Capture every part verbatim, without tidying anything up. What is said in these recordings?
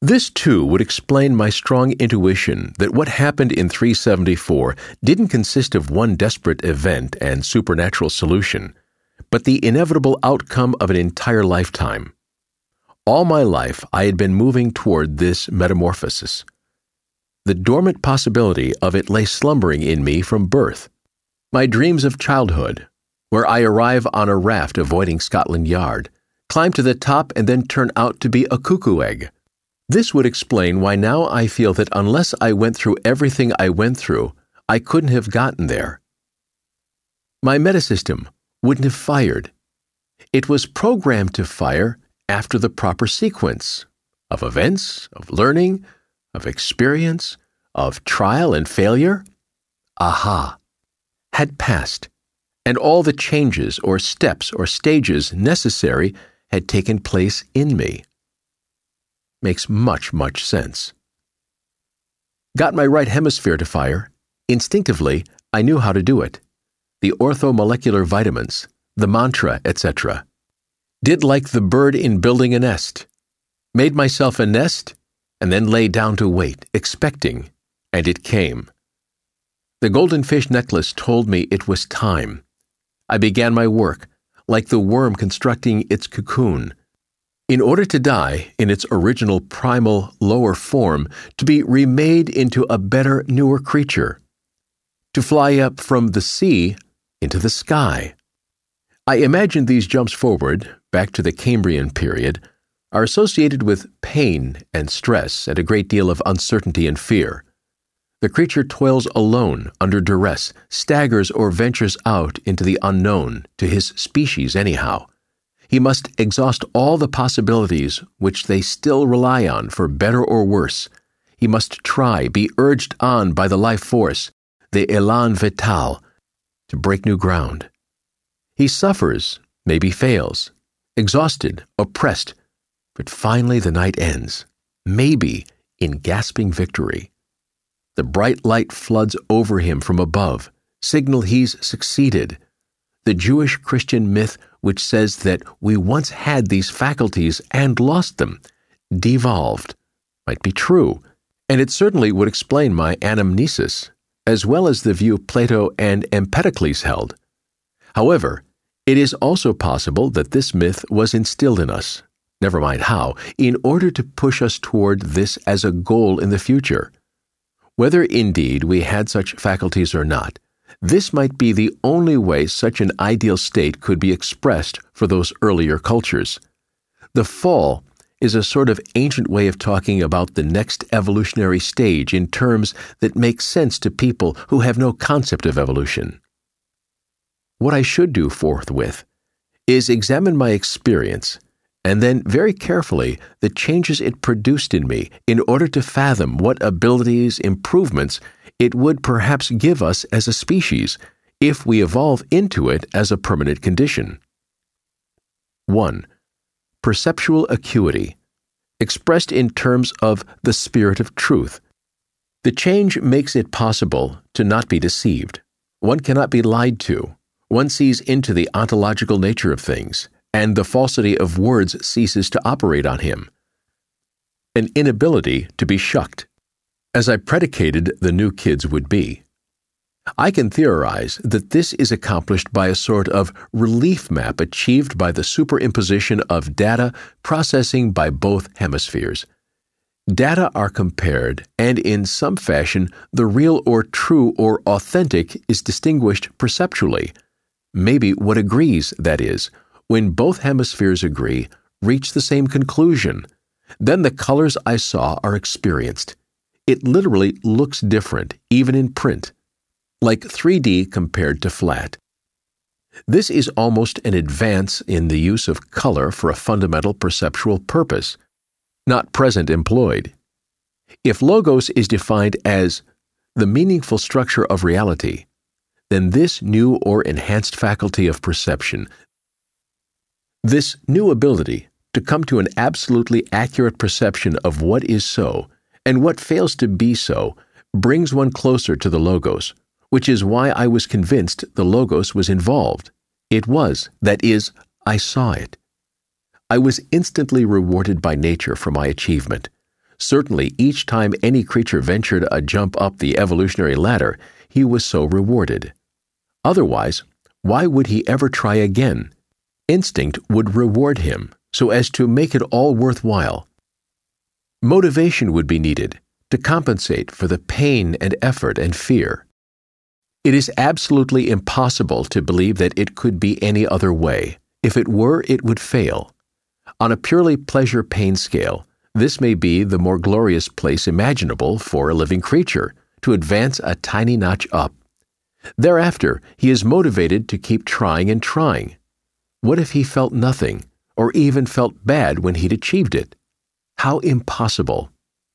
This, too, would explain my strong intuition that what happened in three seventy-four didn't consist of one desperate event and supernatural solution, but the inevitable outcome of an entire lifetime. All my life, I had been moving toward this metamorphosis. The dormant possibility of it lay slumbering in me from birth. My dreams of childhood, where I arrive on a raft avoiding Scotland Yard, climb to the top and then turn out to be a cuckoo egg. This would explain why now I feel that unless I went through everything I went through, I couldn't have gotten there. My metasystem wouldn't have fired. It was programmed to fire after the proper sequence of events, of learning, of experience, of trial and failure. Aha! Had passed, and all the changes or steps or stages necessary had taken place in me. Makes much, much sense. Got my right hemisphere to fire. Instinctively, I knew how to do it. The orthomolecular vitamins, the mantra, et cetera. Did like the bird in building a nest. Made myself a nest, and then lay down to wait, expecting, and it came. The golden fish necklace told me it was time. I began my work, like the worm constructing its cocoon. In order to die in its original primal lower form, to be remade into a better, newer creature. To fly up from the sea into the sky. I imagine these jumps forward, back to the Cambrian period, are associated with pain and stress and a great deal of uncertainty and fear. The creature toils alone under duress, staggers or ventures out into the unknown, to his species anyhow. He must exhaust all the possibilities which they still rely on for better or worse. He must try, be urged on by the life force, the élan vital, to break new ground. He suffers, maybe fails, exhausted, oppressed, but finally the night ends, maybe in gasping victory. The bright light floods over him from above, signal he's succeeded. The Jewish Christian myth which says that we once had these faculties and lost them, devolved, might be true, and it certainly would explain my anamnesis, as well as the view Plato and Empedocles held. However, it is also possible that this myth was instilled in us, never mind how, in order to push us toward this as a goal in the future. Whether indeed we had such faculties or not, this might be the only way such an ideal state could be expressed for those earlier cultures. The fall is a sort of ancient way of talking about the next evolutionary stage in terms that make sense to people who have no concept of evolution. What I should do forthwith is examine my experience and then very carefully the changes it produced in me in order to fathom what abilities, improvements it would perhaps give us as a species if we evolve into it as a permanent condition. one. Perceptual acuity, expressed in terms of the spirit of truth. The change makes it possible to not be deceived. One cannot be lied to. One sees into the ontological nature of things, and the falsity of words ceases to operate on him. An inability to be shucked, as I predicated the new kids would be. I can theorize that this is accomplished by a sort of relief map achieved by the superimposition of data processing by both hemispheres. Data are compared, and in some fashion, the real or true or authentic is distinguished perceptually. Maybe what agrees, that is, when both hemispheres agree, reach the same conclusion. Then the colors I saw are experienced. It literally looks different, even in print, like three D compared to flat. This is almost an advance in the use of color for a fundamental perceptual purpose, not present employed. If logos is defined as the meaningful structure of reality, then this new or enhanced faculty of perception, this new ability to come to an absolutely accurate perception of what is so and what fails to be so, brings one closer to the logos, which is why I was convinced the logos was involved. It was, that is, I saw it. I was instantly rewarded by nature for my achievement, Certainly, each time any creature ventured a jump up the evolutionary ladder, he was so rewarded. Otherwise, why would he ever try again? Instinct would reward him so as to make it all worthwhile. Motivation would be needed to compensate for the pain and effort and fear. It is absolutely impossible to believe that it could be any other way. If it were, it would fail. On a purely pleasure-pain scale, this may be the more glorious place imaginable for a living creature, to advance a tiny notch up. Thereafter, he is motivated to keep trying and trying. What if he felt nothing, or even felt bad when he'd achieved it? How impossible!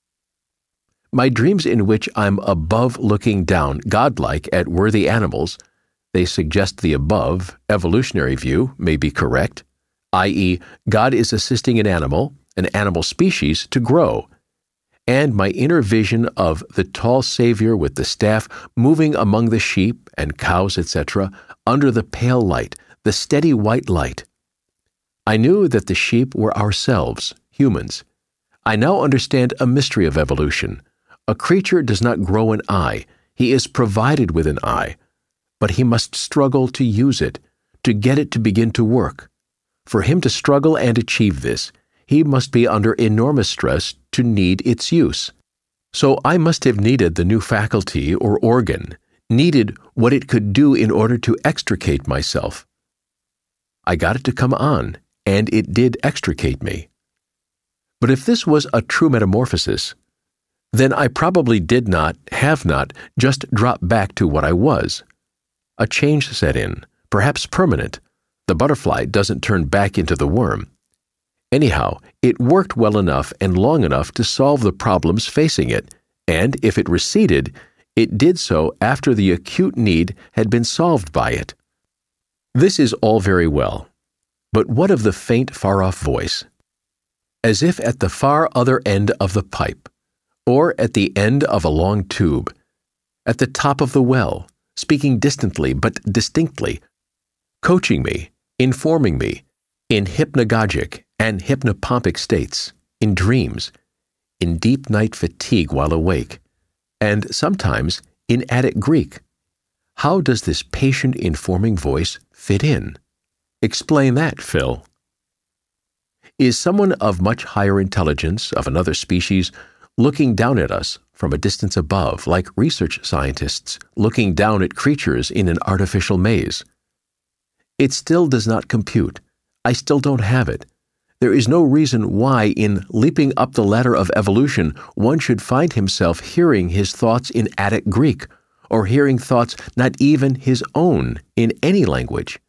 My dreams in which I'm above looking down, godlike, at worthy animals, they suggest the above, evolutionary view may be correct, that is, God is assisting an animal, an animal species, to grow. And my inner vision of the tall Savior with the staff moving among the sheep and cows, et cetera, under the pale light, the steady white light. I knew that the sheep were ourselves, humans. I now understand a mystery of evolution. A creature does not grow an eye. He is provided with an eye. But he must struggle to use it, to get it to begin to work. For him to struggle and achieve this, he must be under enormous stress to need its use. So I must have needed the new faculty or organ, needed what it could do in order to extricate myself. I got it to come on, and it did extricate me. But if this was a true metamorphosis, then I probably did not, have not, just drop back to what I was. A change set in, perhaps permanent. The butterfly doesn't turn back into the worm. Anyhow, it worked well enough and long enough to solve the problems facing it, and if it receded, it did so after the acute need had been solved by it. This is all very well, but what of the faint, far-off voice? As if at the far other end of the pipe, or at the end of a long tube, at the top of the well, speaking distantly but distinctly, coaching me, informing me, in hypnagogic and hypnopompic states, in dreams, in deep night fatigue while awake, and sometimes in Attic Greek. How does this patient informing voice fit in? Explain that, Phil. Is someone of much higher intelligence, of another species, looking down at us from a distance above, like research scientists looking down at creatures in an artificial maze? It still does not compute. I still don't have it. There is no reason why, in leaping up the ladder of evolution, one should find himself hearing his thoughts in Attic Greek, or hearing thoughts not even his own in any language.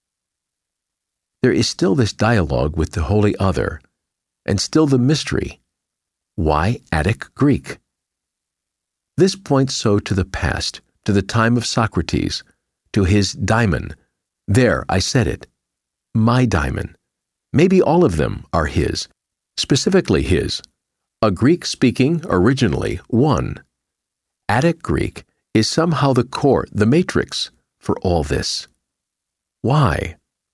There is still this dialogue with the Holy Other, and still the mystery. Why Attic Greek? This points so to the past, to the time of Socrates, to his daimon. There, I said it. My daimon. Maybe all of them are his, specifically his. A Greek-speaking, originally, one. Attic Greek is somehow the core, the matrix, for all this. Why?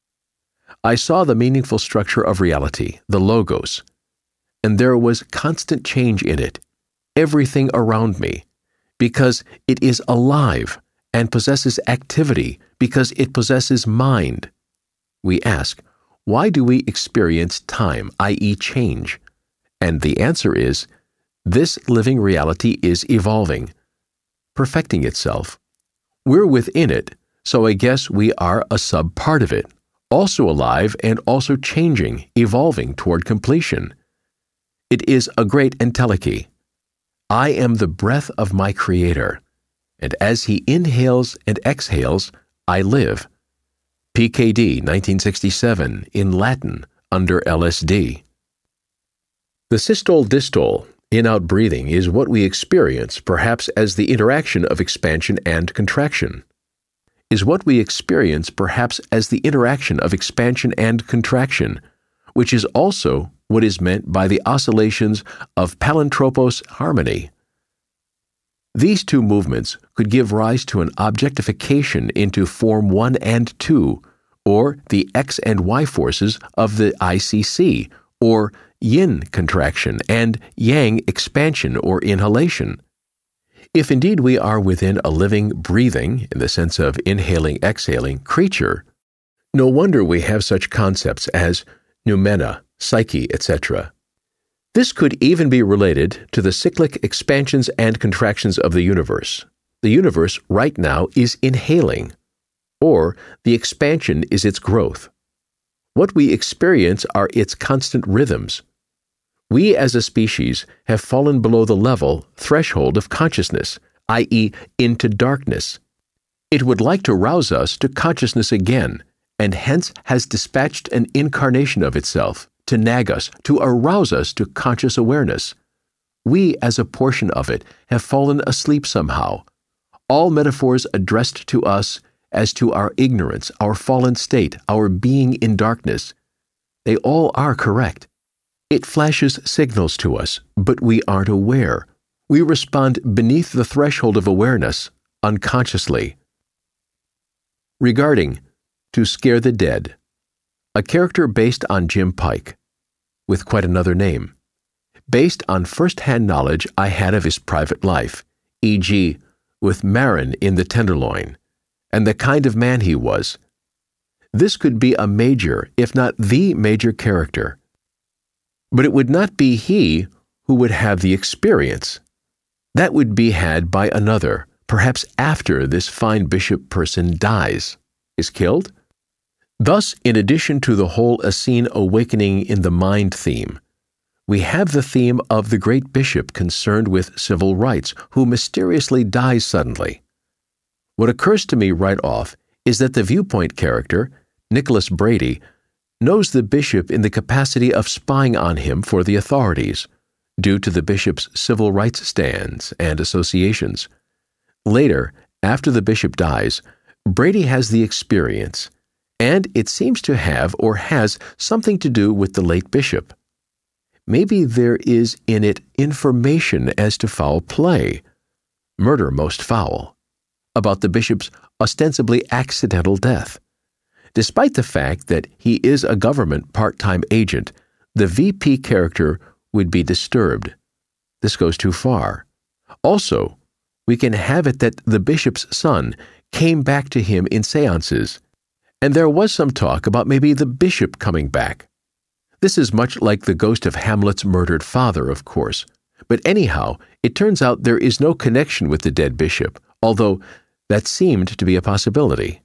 I saw the meaningful structure of reality, the logos, and there was constant change in it, everything around me, because it is alive and possesses activity, because it possesses mind. We ask, why do we experience time, that is change? And the answer is, this living reality is evolving, perfecting itself. We're within it, so I guess we are a sub-part of it, also alive and also changing, evolving toward completion. It is a great entelechy. I am the breath of my Creator, and as He inhales and exhales, I live. P K D nineteen sixty-seven, in Latin, under L S D. The systole-distole, in-out breathing, is what we experience perhaps as the interaction of expansion and contraction. Is what we experience perhaps as the interaction of expansion and contraction, which is also what is meant by the oscillations of palantropos harmony. These two movements could give rise to an objectification into form one and two, or the X and Y forces of the I C C, or yin contraction and yang expansion or inhalation. If indeed we are within a living, breathing, in the sense of inhaling, exhaling, creature, no wonder we have such concepts as noumena, psyche, et cetera. This could even be related to the cyclic expansions and contractions of the universe. The universe right now is inhaling, or the expansion is its growth. What we experience are its constant rhythms. We as a species have fallen below the level, threshold of consciousness, that is into darkness. It would like to rouse us to consciousness again, and hence has dispatched an incarnation of itself to nag us, to arouse us to conscious awareness. We as a portion of it have fallen asleep somehow. All metaphors addressed to us as to our ignorance, our fallen state, our being in darkness, they all are correct. It flashes signals to us, but we aren't aware. We respond beneath the threshold of awareness, unconsciously. Regarding To Scare the Dead, a character based on Jim Pike, with quite another name, based on first-hand knowledge I had of his private life, for example, with Marin in The Tenderloin, and the kind of man he was. This could be a major, if not the major character. But it would not be he who would have the experience. That would be had by another, perhaps after this fine bishop person dies, is killed. Thus, in addition to the whole Essene awakening in the mind theme, we have the theme of the great bishop concerned with civil rights, who mysteriously dies suddenly. What occurs to me right off is that the viewpoint character, Nicholas Brady, knows the bishop in the capacity of spying on him for the authorities, due to the bishop's civil rights stands and associations. Later, after the bishop dies, Brady has the experience, and it seems to have or has something to do with the late bishop. Maybe there is in it information as to foul play, murder most foul, about the bishop's ostensibly accidental death. Despite the fact that he is a government part-time agent, the V P character would be disturbed. This goes too far. Also, we can have it that the bishop's son came back to him in seances, and there was some talk about maybe the bishop coming back. This is much like the ghost of Hamlet's murdered father, of course. But anyhow, it turns out there is no connection with the dead bishop, although that seemed to be a possibility.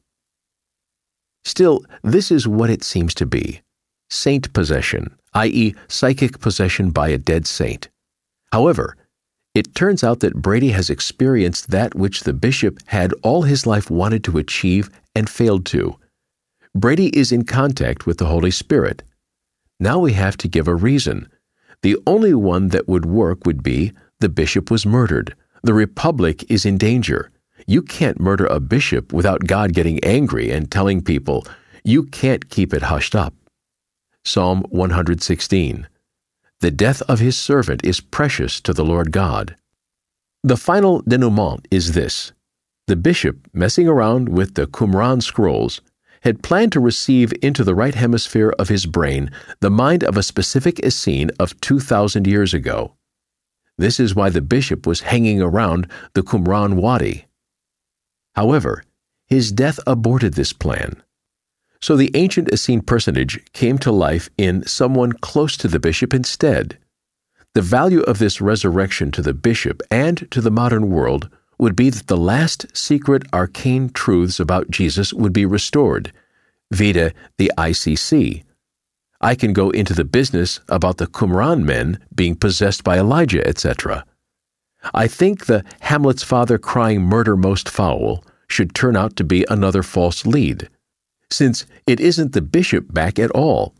Still, this is what it seems to be: saint possession, that is psychic possession by a dead saint. However, it turns out that Brady has experienced that which the bishop had all his life wanted to achieve and failed to. Brady is in contact with the Holy Spirit. Now we have to give a reason. The only one that would work would be the bishop was murdered. The republic is in danger. You can't murder a bishop without God getting angry and telling people, you can't keep it hushed up. Psalm one hundred sixteen. The death of his servant is precious to the Lord God. The final denouement is this: the bishop, messing around with the Qumran scrolls, had planned to receive into the right hemisphere of his brain the mind of a specific Essene of two thousand years ago. This is why the bishop was hanging around the Qumran Wadi. However, his death aborted this plan. So the ancient Essene personage came to life in someone close to the bishop instead. The value of this resurrection to the bishop and to the modern world would be that the last secret arcane truths about Jesus would be restored, via the I C C. I can go into the business about the Qumran men being possessed by Elijah, et cetera. I think the Hamlet's father crying murder most foul should turn out to be another false lead, since it isn't the bishop back at all.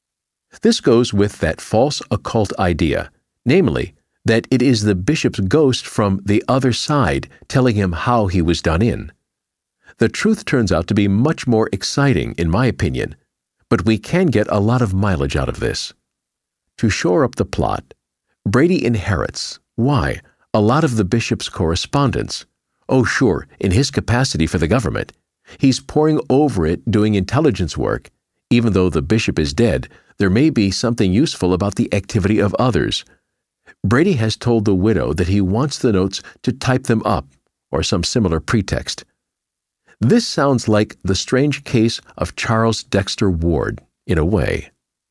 This goes with that false occult idea, namely, that it is the bishop's ghost from the other side telling him how he was done in. The truth turns out to be much more exciting, in my opinion, but we can get a lot of mileage out of this. To shore up the plot, Brady inherits, why, a lot of the bishop's correspondence. Oh, sure, in his capacity for the government. He's poring over it doing intelligence work. Even though the bishop is dead, there may be something useful about the activity of others. Brady has told the widow that he wants the notes to type them up, or some similar pretext. This sounds like the strange case of Charles Dexter Ward, in a way.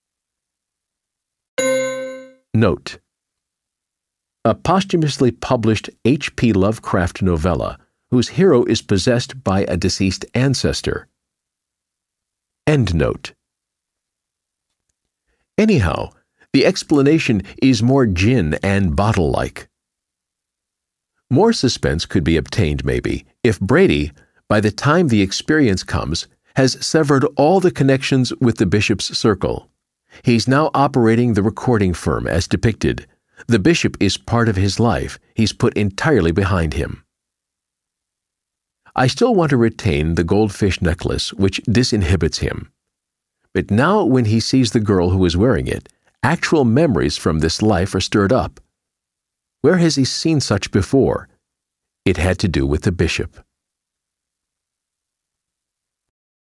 Note: a posthumously published H P Lovecraft novella whose hero is possessed by a deceased ancestor. Endnote. Anyhow, the explanation is more gin and bottle-like. More suspense could be obtained, maybe, if Brady, by the time the experience comes, has severed all the connections with the bishop's circle. He's now operating the recording firm as depicted. The bishop is part of his life. He's put entirely behind him. I still want to retain the goldfish necklace, which disinhibits him. But now when he sees the girl who is wearing it, actual memories from this life are stirred up. Where has he seen such before? It had to do with the bishop.